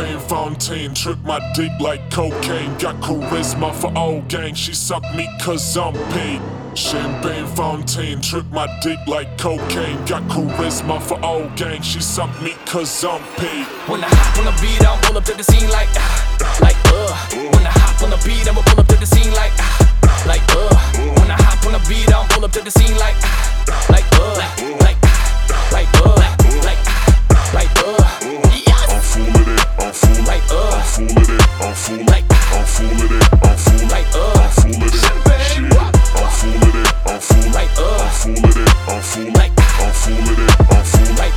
Champagne fontaine, trip my dick like cocaine. Got charisma for old gang, she suck me cause I'm paid. Champagne fontaine, trip my dick like cocaine. Got charisma for old gang, she suck me cause I'm paid. When I hop on the beat, I'll pull up to the scene like When I hop on the beat, I'ma pull up to the scene like When I hop on the beat, I'll pull up to the scene like yes. I'm full of it, I'm full of it, I'm full of it, I'm full of it, I'm full of it, I'm full of it, I'm full of it, I'm full of it, I'm full of it, I'm full of it, I'm full of it, I'm full of it, I'm full of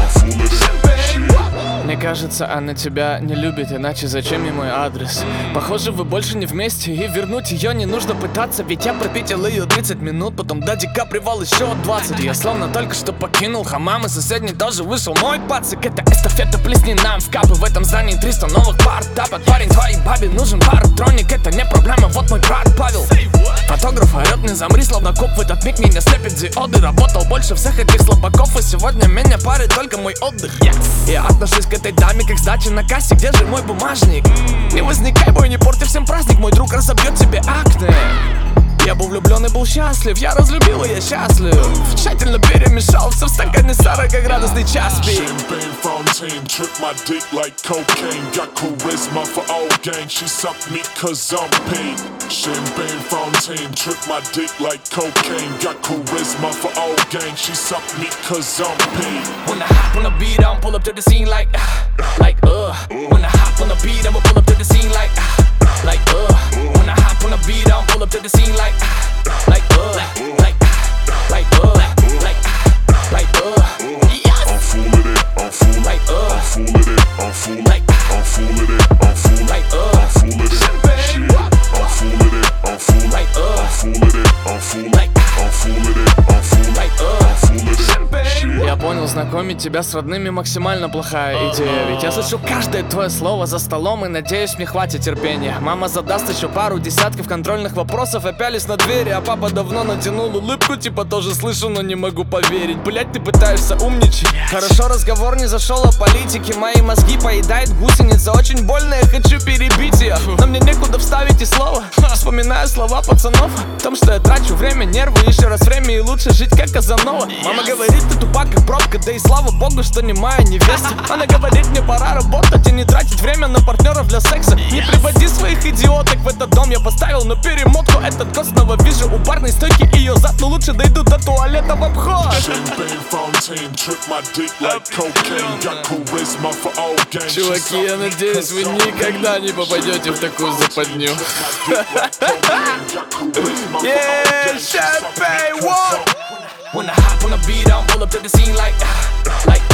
it. Мне кажется, она тебя не любит, иначе зачем ей мой адрес? Похоже, вы больше не вместе, и вернуть ее не нужно пытаться. Ведь я пропетил ее 30 минут, потом до Дика привал еще 20. Я словно только что покинул хамам, и соседний тоже вышел мой пацик. Это эстафета, плесни нам в капы. В этом здании 300 новых пар тапок. Парень, твоей бабе нужен паратроник, это не проблема, вот мой брат Павел. Фотограф орет, не замри, словно коп. В этот миг меня слепят диоды. Работал больше всех этих слабаков, и сегодня меня парит только мой отдых. Я отношусь к этой даме как сдача на кассе, где же мой бумажник? Не возникай, бой, не порти всем праздник, мой друг разобьет тебе акне. Я был влюблен и был счастлив, я разлюбил и я счастлив. Тщательно перемешал все в стакане 40-градусный час пик. Champagne fontaine, trip my dick like cocaine. Got charisma for old gang, she suck me cause I'm paid. Champagne fontaine, trip my dick like cocaine. Got charisma for old gang, she suck me cause I'm paid. When I hop on the beat, I'ma pull up to the scene like When I hop on the beat, I'ma pull up to the scene like When I hop on the beat, I'ma pull up to the scene like yes. I'm full of it, I'm full of it, I'm full of it, I'm full of it, I'm full of it, I'm full of it, I'm full of it, I'm full of it, I'm full of it, I'm full of it, I'm full of it, I'm full of it, I'm full of it, I'm full of it. Я понял, знакомить тебя с родными максимально плохая идея. Ведь я слышу каждое твое слово за столом, и надеюсь, мне хватит терпения. Мама задаст еще пару десятков контрольных вопросов, и пялись на двери. А папа давно натянул улыбку, типа тоже слышу, но не могу поверить. Блять, ты пытаешься умничать. Хорошо, разговор не зашел о политике. Мои мозги поедает гусеница. Очень больно, я хочу перебить ее, но мне некуда вставить и слово. Вспоминаю слова пацанов о том, что я трачу время, нервы, еще раз время, и лучше жить как Казанова. Мама говорит, ты тупак как пробка, да и слава богу, что не моя невеста. Она говорит, мне пора работать и не тратить время на партнеров для секса. Не приводи своих идиоток в этот дом, я поставил на перемотку этот год. Снова вижу у барной стойки ее зад, но лучше дойду до туалета в обход. Чуваки, я надеюсь, вы никогда не попадете в такую западню. When I hop on the beat, I'll pull up to the scene like